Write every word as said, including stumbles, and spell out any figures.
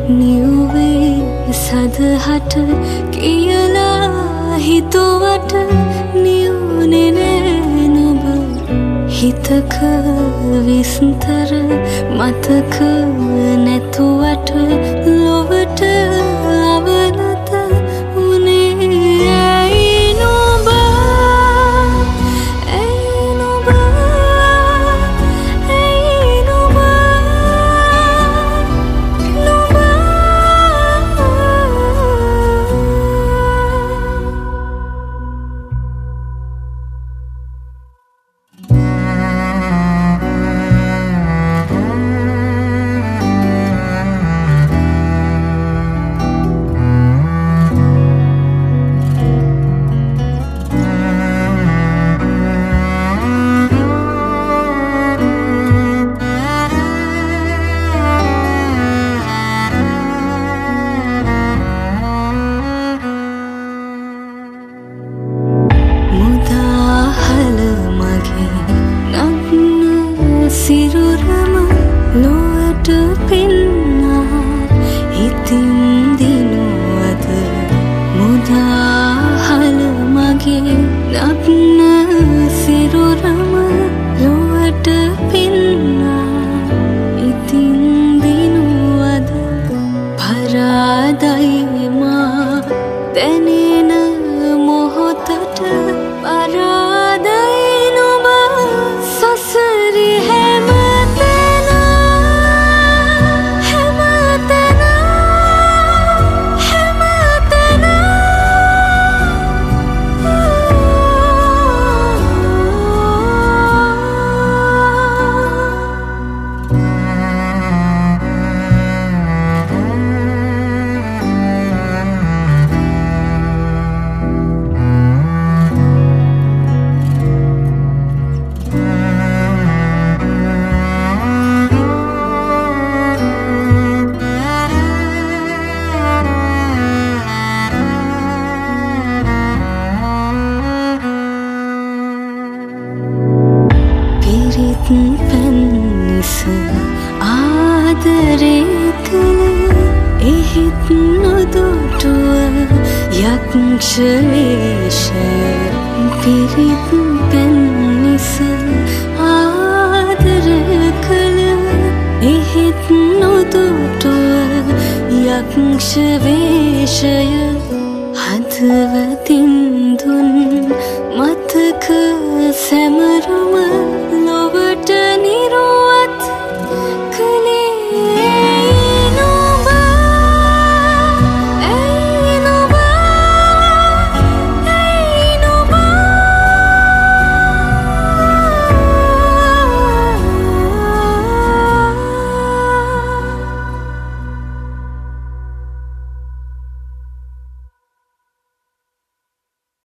නිව්වේ සදහට කියලා හිතුවට නිවුනේ නෑ නුඹ හිතක විස්තර මතක නැතුවට ලොවට අවනත උනේ ඇයි නුඹ ඇයි නුඹ ඇයි නුඹ සිරුරම ලොවට පෙන්නා හිතින් දිනුවද මුදාහල මගේ නත්න සිරුරම ලොවට පෙන්නා හිතින් දිනුවද පරාදයි මා දැනෙන මොහොතට පරාදයි නුඹ සසරි පැන්නිස ආදරේ කළ එහෙත් නොදුටුව යක්ෂ වේශය පිරිත් පැන්නිස ආදර කළ එහෙත් නොදුටුව යක්ෂ වේශය හදවතින් දුන් මතක සැමරුම